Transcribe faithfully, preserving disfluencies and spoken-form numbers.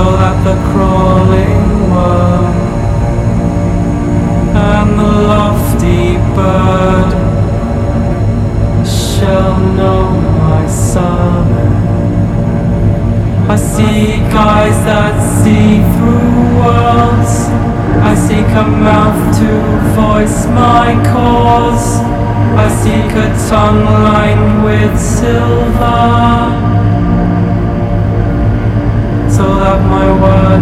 that the crawling worm and the lofty bird shall know my sermon. I seek eyes that see through worlds. I seek a mouth to voice my cause. I seek a tongue lined with silver, so that my words